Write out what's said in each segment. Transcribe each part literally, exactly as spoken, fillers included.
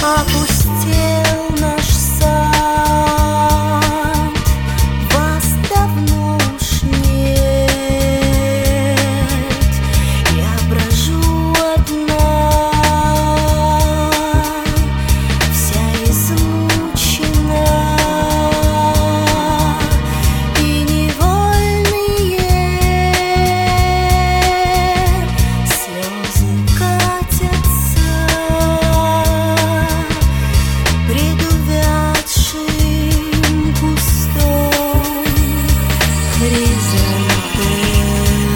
Опустел наш сад, вас давно уж нет. Я брожу одна, вся измучена, и невольные слезы катятся пред увядшим кустом хризантем.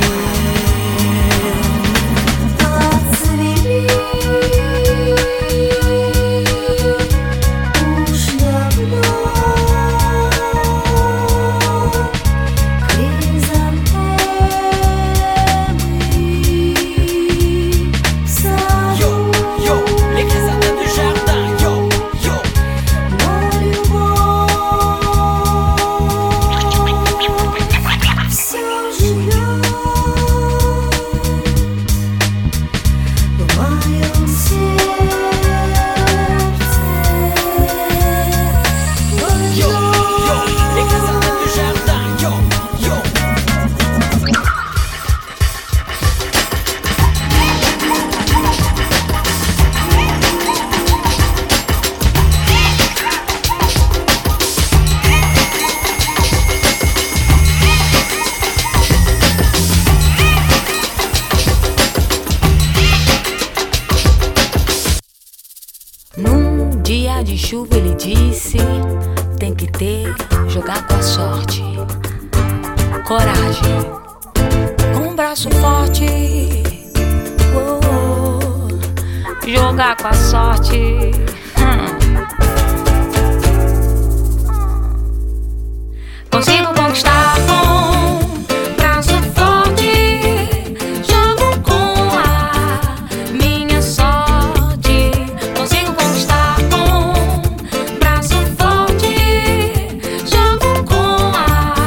Отцвели уж давно хризантемы в саду. Yo, les chrysanthèmes du jardin. Yo, yo. Но любовь все живет в моем сердце. Yo, yo, les chrysanthèmes du jardin. Yo, yo. Num dia de chuva ele disse: tem que ter, jogar com a sorte, coragem, com um braço forte, oh, oh, jogar com a sorte. hum. Consigo conquistar com braço forte, jogo com a minha sorte. Consigo conquistar com braço forte, jogo com a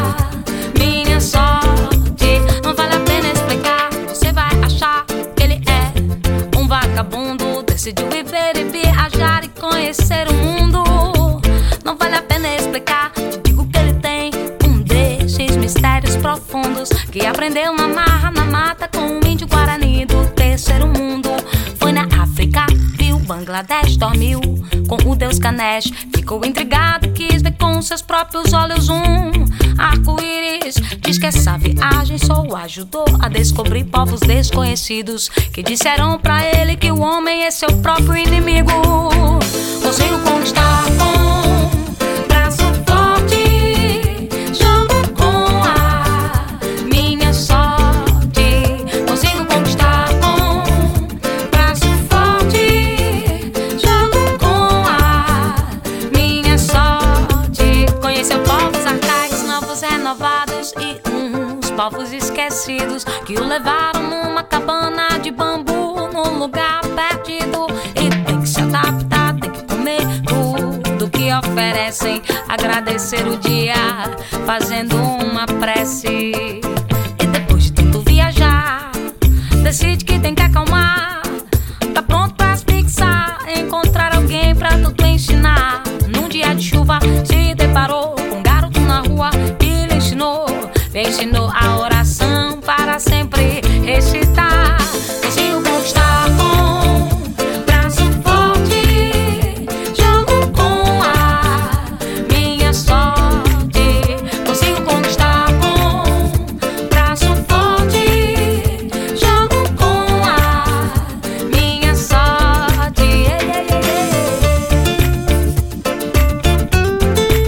minha sorte. Não vale a pena explicar, você vai achar que ele é um vagabundo. Decidiu viver e viajar e conhecer o mundo. Não vale a pena explicar, te digo que ele tem um desses mistérios profundos que aprendeu na marra, na mata, com o índio guarani do terceiro mundo. Foi na África, viu Bangladesh, dormiu com o deus Ganesh. Ficou intrigado e quis ver com seus próprios olhos um arco-íris. Diz que essa viagem só o ajudou a descobrir povos desconhecidos que disseram pra ele que o homem é seu próprio inimigo. Consigo conquistar com braço forte, jogo com a minha sorte. Consigo conquistar com braço forte, jogo com a minha sorte. Conheceu povos arcaicos, novos renovados e uns povos esquecidos que o levaram numa cabana de bambu num lugar perdido. E tem que se adaptar, tem que comer tudo que oferecem, agradecer o dia fazendo uma prece. E depois de tanto viajar, decide que tem que acalmar. Tá pronto pra se fixar, encontrar alguém pra tudo ensinar. Num dia de chuva se deparou com um garoto na rua que lhe ensinou, lhe ensinou a oração para sempre recitar. Consigo conquistar com braço forte, jogo com a minha sorte. Consigo conquistar com braço forte, jogo com a minha sorte. Yeah, yeah, yeah, yeah.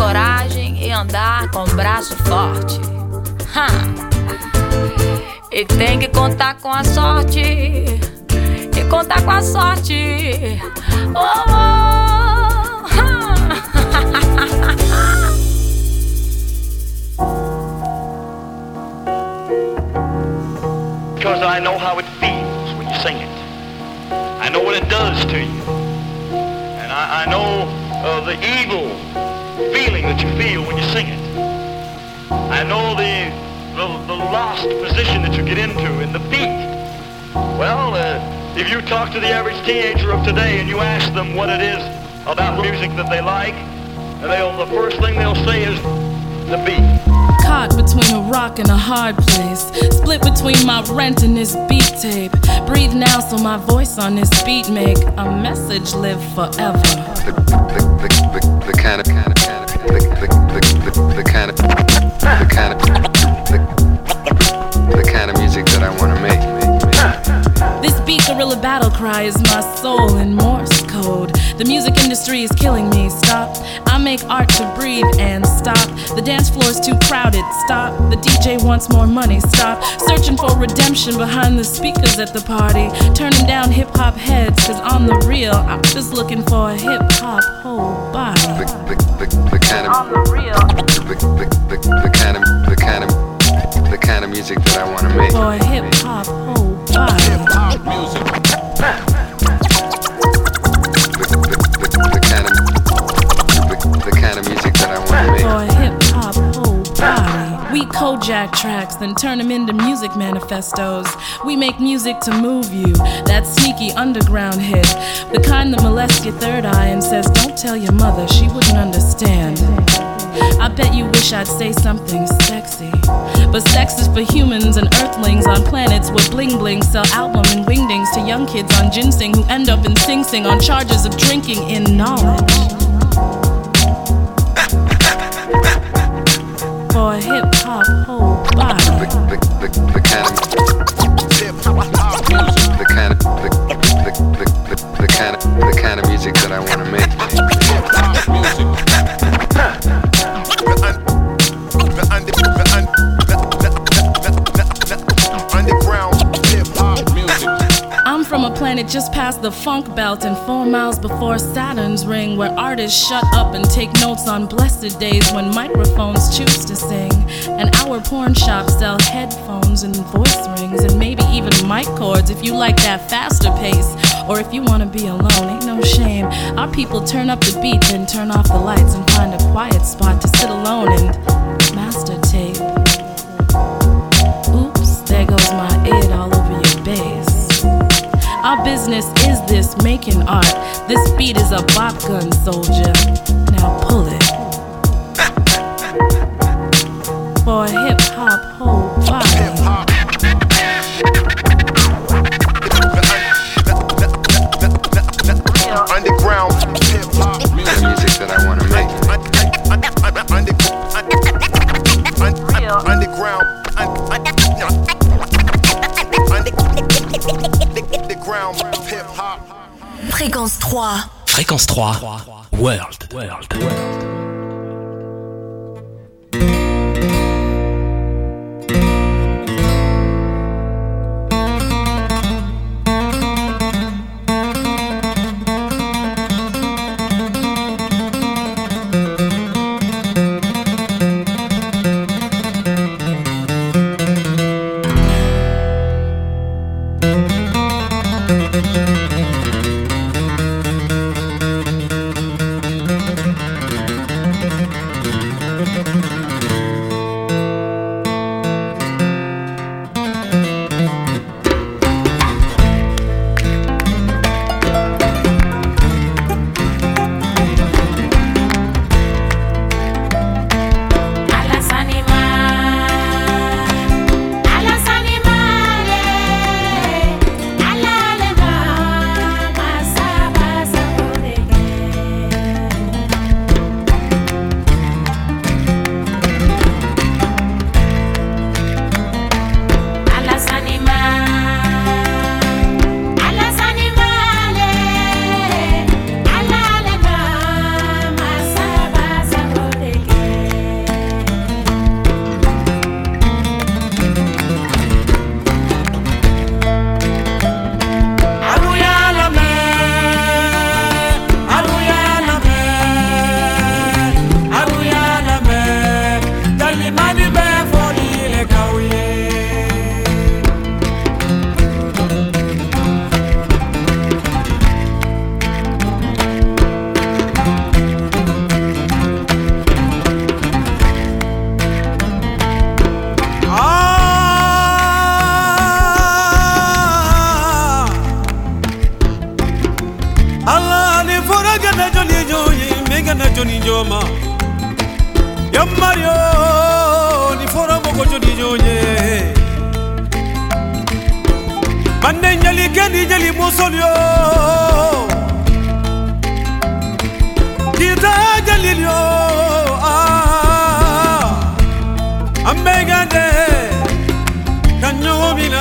coragem e andar com o braço forte. Ha. E tem que contar com a sorte. E contar com a sorte. Oh, oh. Because I know how it feels when you sing it. I know what it does to you. And I, I know uh, the evil feeling that you feel when you sing it. I know the, the, the lost position that you get into in the beat. Well, uh, if you talk to the average teenager of today and you ask them what it is about music that they like, and they'll, the first thing they'll say is the beat. Caught between a rock and a hard place, split between my rent and this beat tape. Breathe now so my voice on this beat make a message live forever. The, the, the, the, the kind of kind of kind of the, the, the, the, the kind of the kind of the, the kind of music that I want to make. This beat gorilla battle cry is my soul in Morse code. The music industry is killing me. Stop. I make art to breathe and stop. The dance floor's too crowded. Stop. The D J wants more money. Stop. Searching for redemption behind the speakers at the party. Turning down hip hop heads, cause on the real, I'm just looking for a hip hop whole body. The, the, the, the kind of On the real, the, the, the, the kind of the kind of the kind of music that I want to make. for a hip hop whole body. The, the, the, the kind of the, the kind of music that I want to make. For a hip hop whole body. We Kojak tracks, then turn them into music manifestos. We make music to move you, that sneaky underground hit. The kind that molests your third eye and says, don't tell your mother, she wouldn't understand. I bet you wish I'd say something sexy, but sex is for humans and earthlings on planets where bling bling sell album and wingdings to young kids on ginseng who end up in Sing Sing on charges of drinking in knowledge. For a hip hop whole body. The, the, the, the kind of the kind of the, the, the, the, the kind of the kind of music that I want to make. I'm from a planet just past the funk belt and four miles before Saturn's ring, where artists shut up and take notes on blessed days when microphones choose to sing, and our porn shops sell headphones and voice rings and maybe even mic cords if you like that faster pace, or if you want to be alone, ain't no shame. Our people turn up the beat, then turn off the lights and find a quiet spot to sit alone and master tape. Oops, there goes my id all over your bass. Our business is this, making art. This beat is a bop gun, soldier. Now pull it. For a hip hop whole body. Underground hip hop. The music that I want to make. Underground. Underground hip hop. Fréquence trois. Fréquence trois. World. World. Johnny Joma Yamario ni fora mogo Johnny Jonye Bande nyali kendi nyali musolyo Kita jalilyo ah Ambegande Kanyomina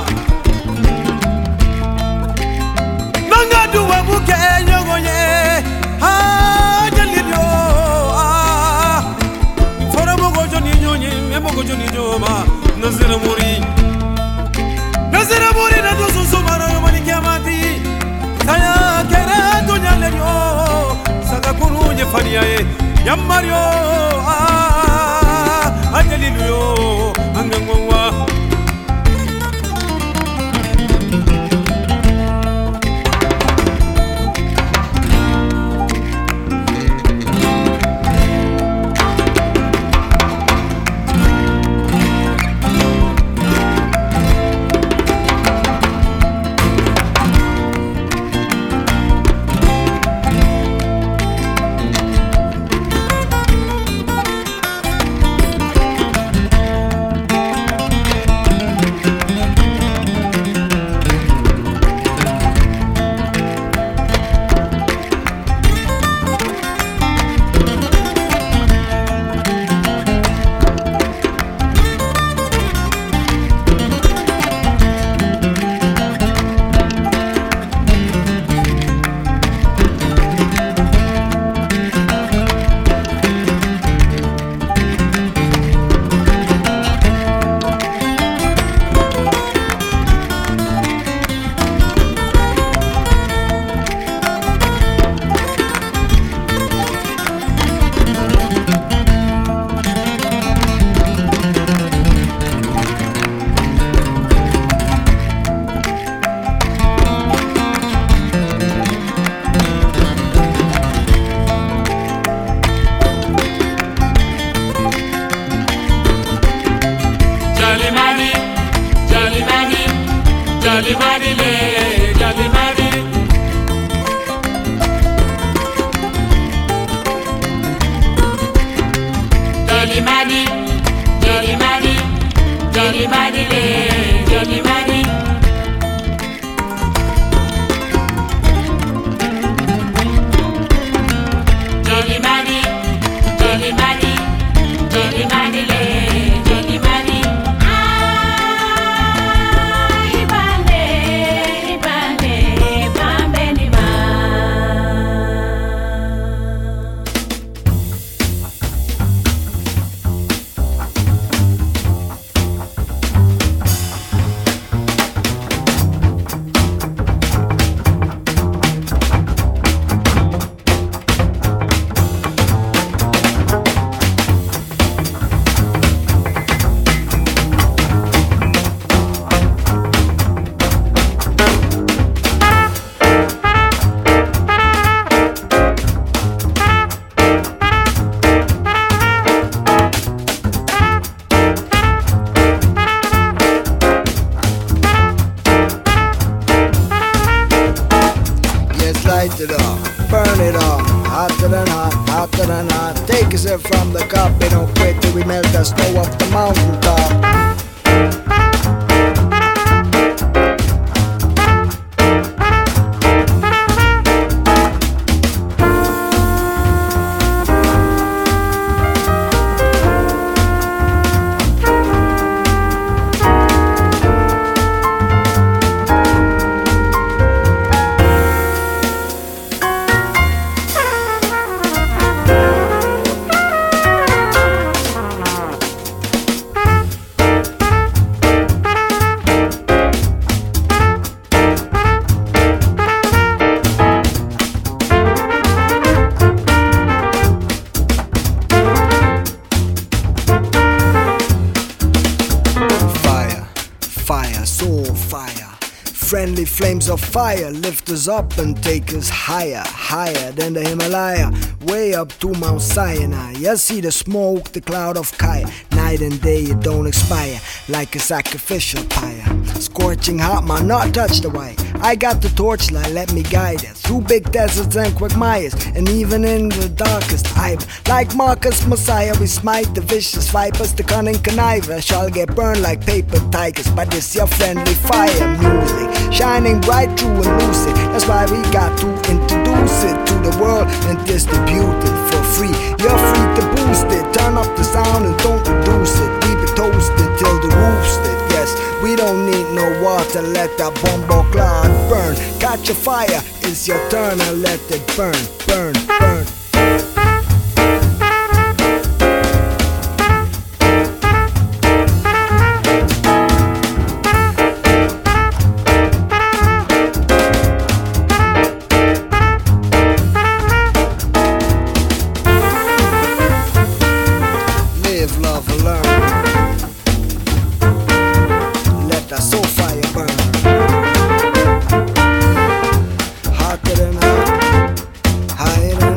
Nanga duwa buke nyogonye ah jalilyo ah Fora mogo Johnny Jonye mogo Johnny Joma Nazira muri Nazira muri na dozo somara yomani kiamati Saya kere dunya lenyo Saka kunu nye fania ye Yamario ah Ajaliluyo Angangwawa From the cup, we don't quit till we melt the snow off the mountain top. Friendly flames of fire lift us up and take us higher, higher than the Himalaya. way up to Mount Sinai. You see the smoke, the cloud of fire. Night and day it don't expire, like a sacrificial pyre. Scorching hot, man, not touch the wire. I got the torchlight, let me guide it through big deserts and quagmires, and even in the darkest eye. Like Marcus Messiah, we smite the vicious vipers, the cunning conniver shall get burned like paper tigers by this your friendly fire music, shining bright, true and lucid. That's why we got to introduce it to the world and distribute it for free. You're free to boost it, turn up the sound and don't reduce it. Keep it toasted till the roof's lit. Yes, we don't need no water, let that bombo cloud burn. Catch a fire, it's your turn and let it burn, burn, burn. Live, love, and learn. Let that soul fire burn. Hotter than hot, higher than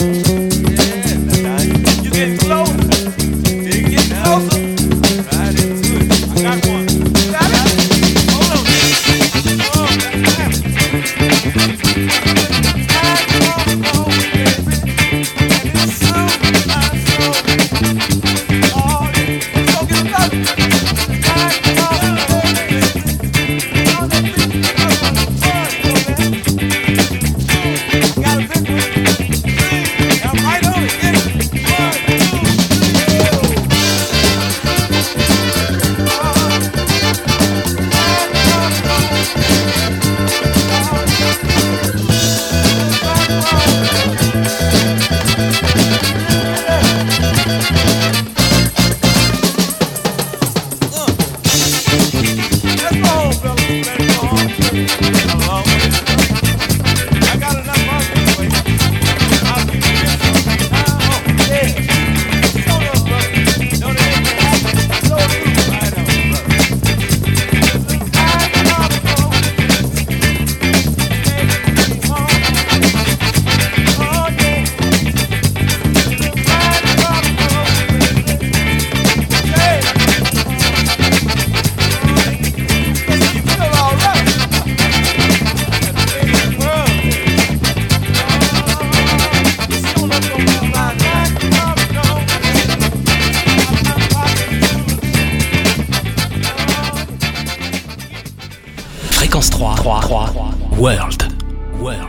World. World.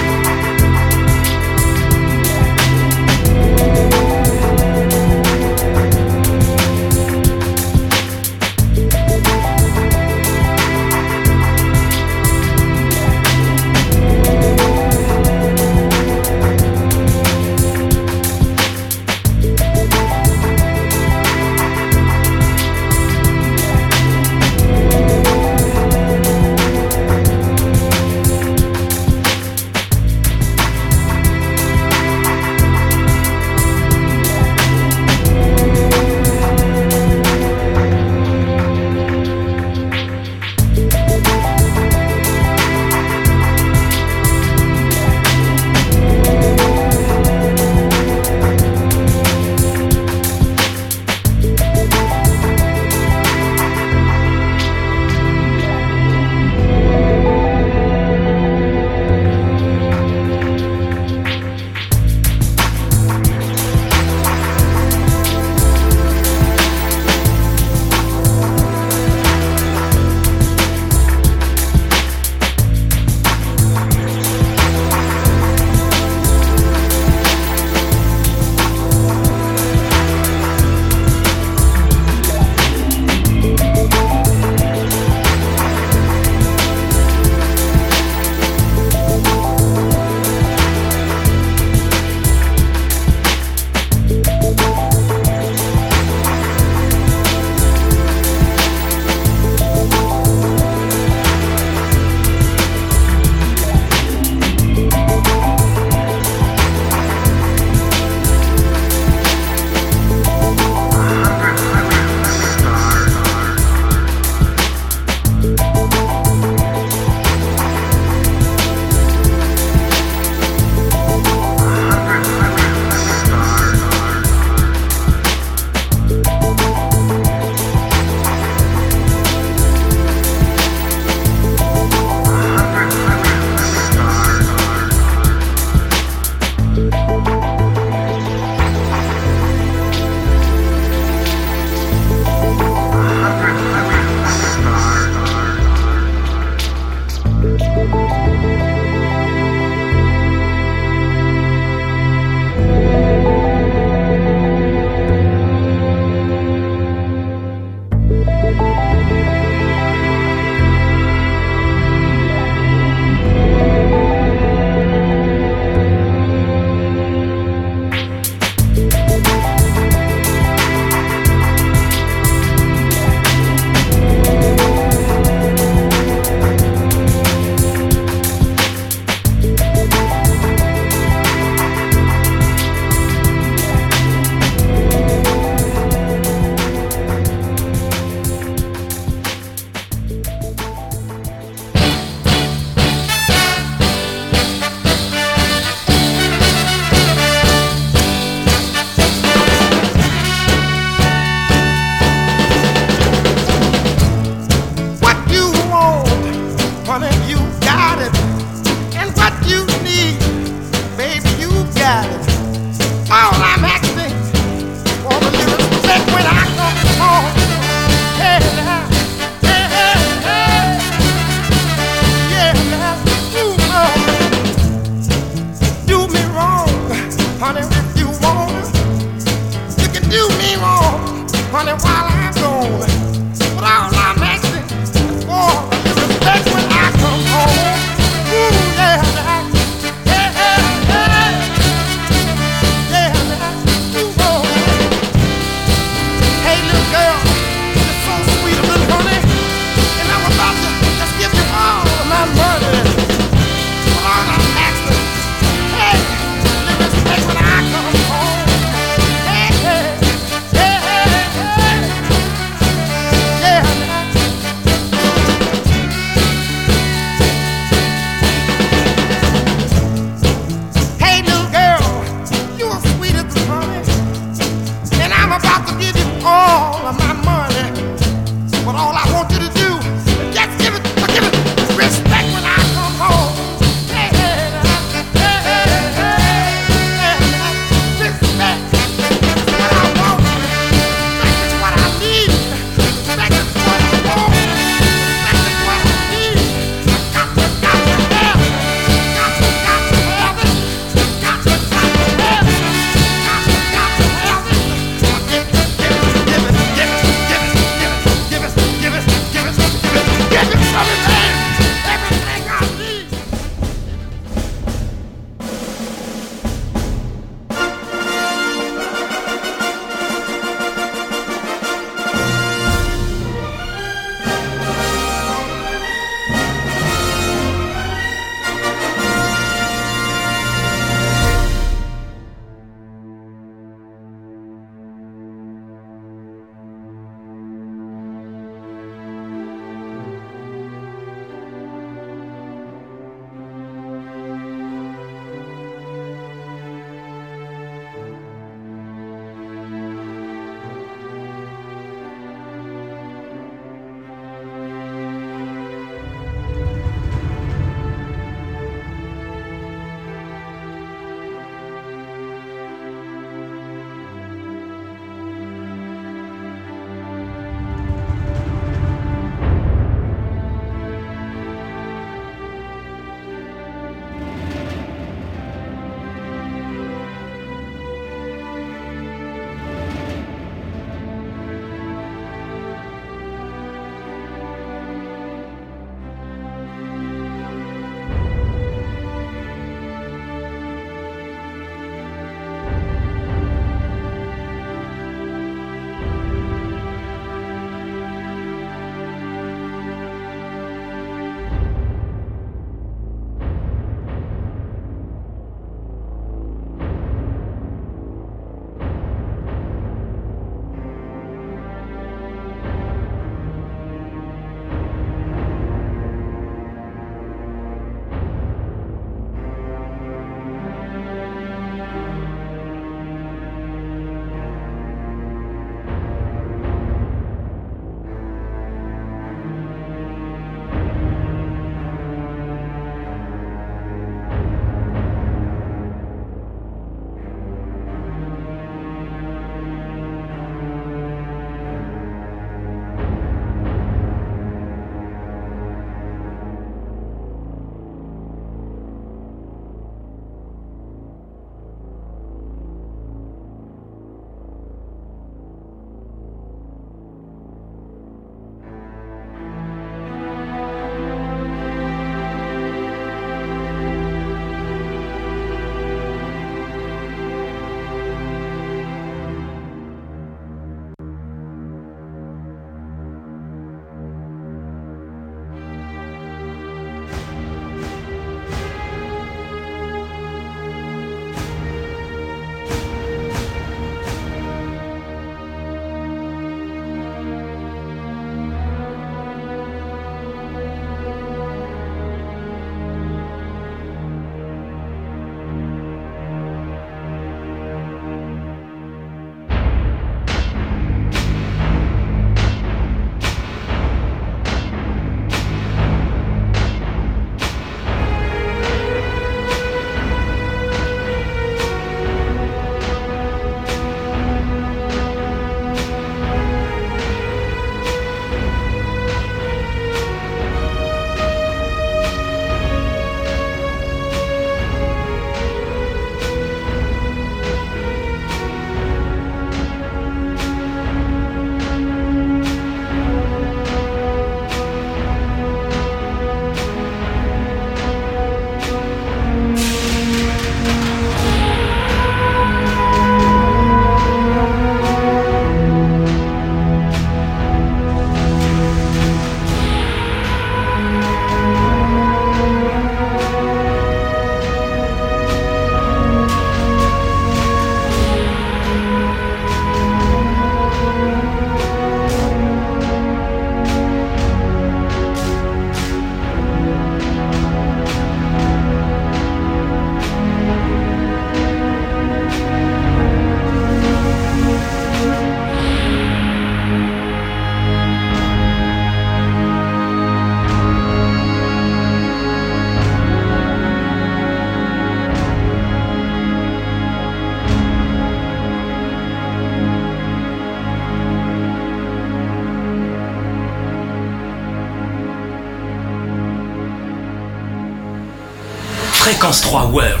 Fréquence trois World.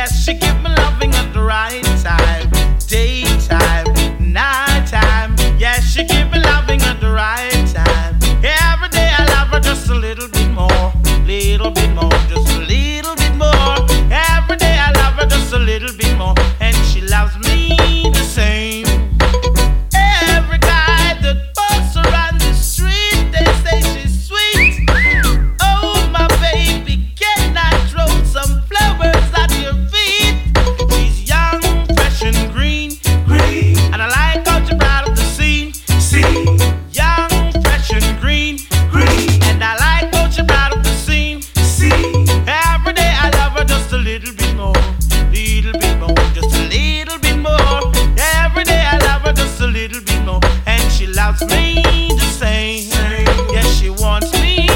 Yes, she give me loving at the right time. Daytime, nighttime. Yes, she give me loving at the right time. Every day I love her just a little bit more. Little bit more, just a little bit more. Every day I love her just a little bit more. And she loves me the same. Every guy that walks around the street, they say she's sweet. Oh, my baby, can I throw some flowers at your feet? She's young, fresh and green, green. And I like how she brought up the scene, scene. Young, fresh and green, green. And I like how she brought up the scene, scene. Every day I love her just a little bit more, little bit more, just a little bit more. Every day I love her just a little bit more, and she loves me the same. Yes, she wants me.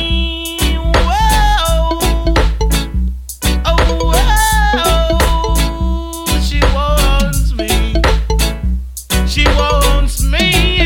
Whoa, oh, whoa, she wants me. She wants me.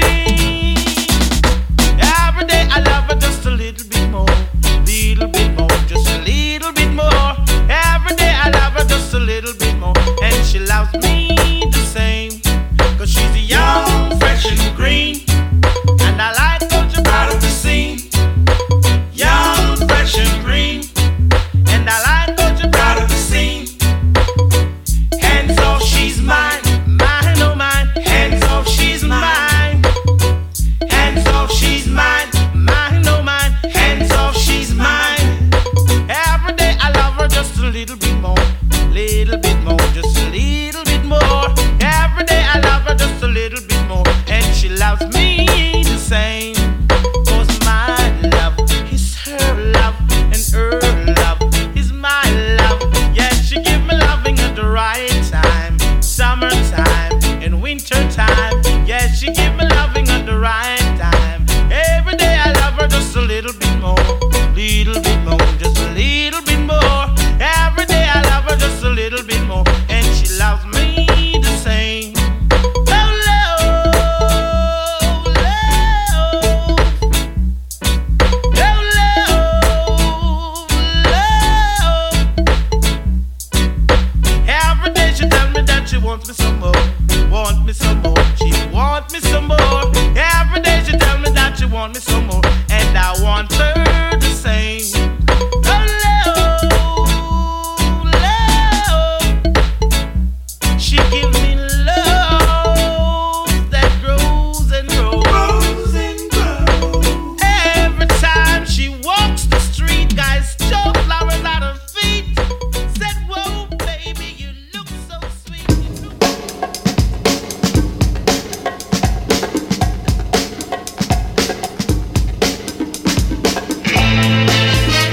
Every day I love her just a little bit more, little bit more, just a little bit more. Every day I love her just a little bit more, and she loves me the same. Cause she's young, fresh and green, and I like how she brought up the scene. Young, fresh and green, and I like how she brought up the scene. Hands off, she's mine, mine, oh mine. Hands off, she's mine. Hands off, she's mine, mine, oh mine. Hands off, she's mine. Every day I love her just a little bit more, little bit more, just a little bit more. Every day I love her just a little bit more, and she loves me the same. Cause my love is her love, and her love is my love. Yes, she give me loving at the right time. Summertime and wintertime. Yes, she give me loving at the right time. Every day I love her just a little bit more, little bit more, just a little bit more. Every day I love her just a little bit more, and she loves me the same. Oh, love, love, oh, love, love. Every day she tell me that she wants me some more, want me some more, she want me some more. Every day she tell me that she want me some more, and I want her the same. Oh, love, love. She give me love that grows and grows and grows. Every time she walks the street, guys throw flowers at her feet. Said, whoa, baby, you look so sweet. You look